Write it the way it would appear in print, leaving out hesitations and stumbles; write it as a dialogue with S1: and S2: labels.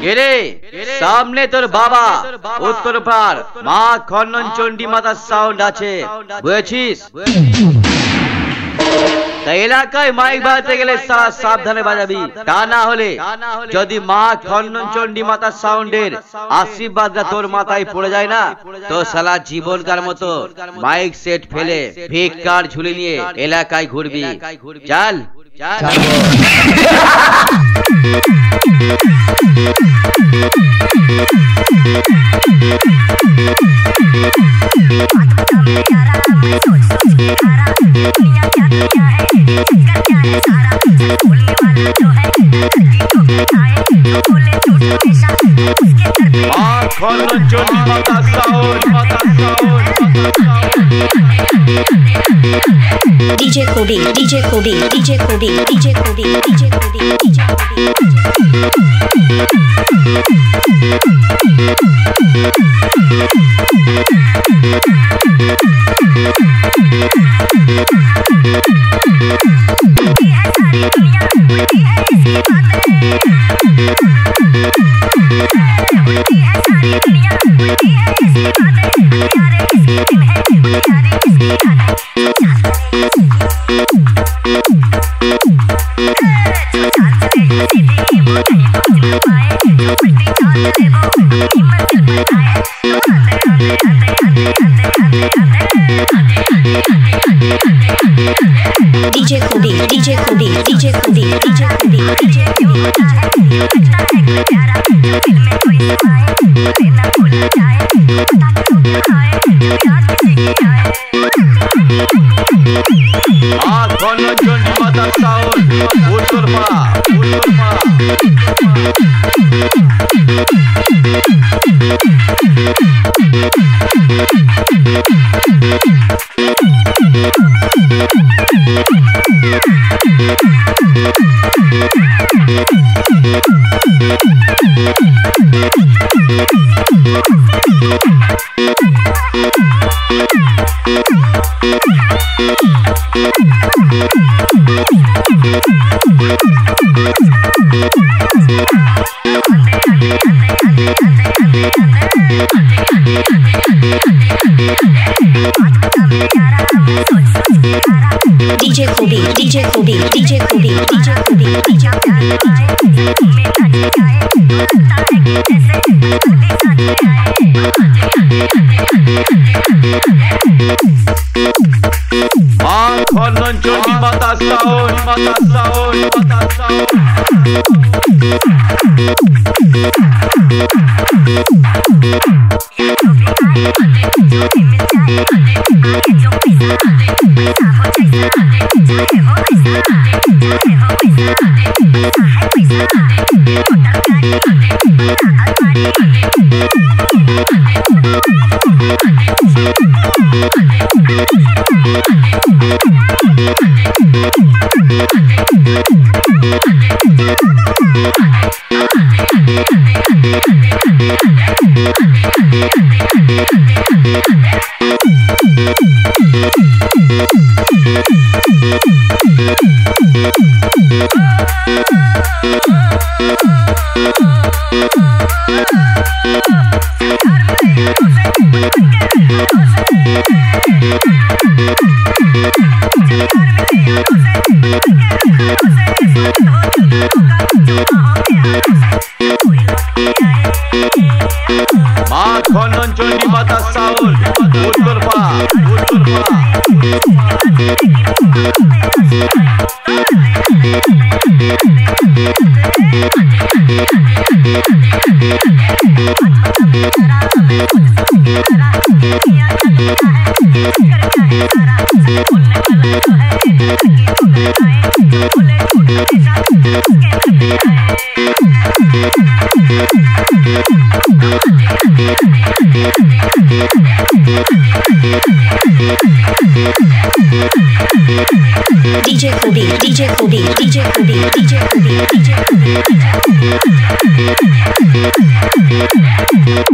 S1: सामने तोर बाबा उत्तर पार मा खंडन चंडी माता साउंड आछे बुझेछिस एलाकाय माइक बाजाते गेले सारा साबधाने बाजाबी ता ना होले जदि मा खंडन चंडी माता साउंडेर आशीर्वादटा तोर माथाय पड़े जाय ना तो साला जीवनकार मतो माइक सेट फेले भिक्षार झुली निये एलाकाय घुरबी चल
S2: DJ Kodi, DJ Kodi, DJ Kodi, DJ Kodi, DJ Kodi, DJ Kodi. DJ Kodi, DJ Kodi, DJ Kodi, DJ Kodi, DJ Kodi, DJ Kodi, DJ Kodi, DJ Kodi, DJ
S1: खंडन चंडी माता sound खंडन चंडी माता sound उत्तर
S2: DJ Kodi, DJ Kodi, DJ Kodi, DJ Kodi, DJ Kodi, DJ Kodi.